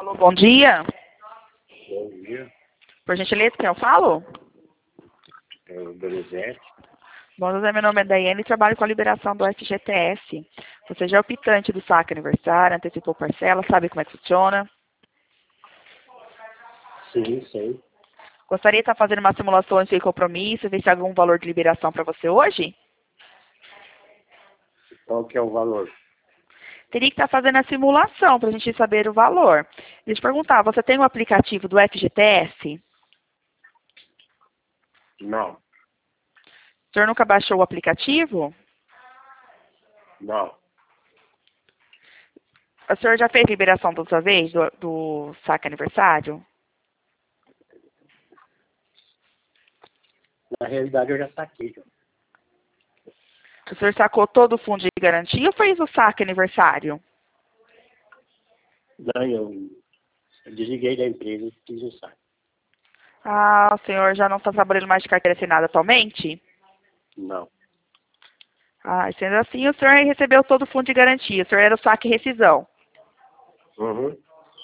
Alô, bom dia. Bom dia, Por gentileza, quem eu falo? é o Donizete. Bom, José, meu nome é Daiane e trabalho com a liberação do FGTS. Você já é optante do saque aniversário, antecipou parcela, sabe como é que funciona? Sim, sim. Gostaria de estar fazendo uma simulação sem compromisso, ver se há algum valor de liberação para você hoje? Qual que é o valor? Teria que estar fazendo a simulação para a gente saber o valor. Deixa eu perguntar, você tem o aplicativo do FGTS? Não, O senhor nunca baixou o aplicativo? não. O senhor já fez liberação da sua vez do saque aniversário? Na realidade eu já saquei, já. O senhor sacou todo o fundo de garantia ou fez o saque aniversário? Não, eu desliguei da empresa e fiz o saque. Ah, o senhor já não está trabalhando mais de carteira assinada atualmente? Não. Ah, sendo assim, o senhor recebeu todo o fundo de garantia. O senhor era o saque e rescisão. Uhum.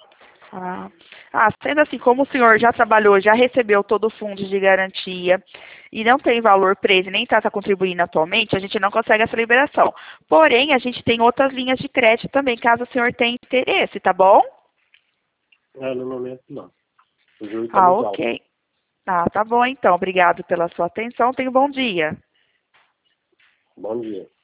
Sendo assim, como o senhor já trabalhou, já recebeu todo o fundo de garantia e não tem valor preso e nem está contribuindo atualmente, a gente não consegue essa liberação. Porém, a gente tem outras linhas de crédito também, caso o senhor tenha interesse, tá bom? No momento não. O juro está Ah, muito alto. ok. Ah, tá bom então. Obrigado pela sua atenção. Tenha um bom dia. Bom dia.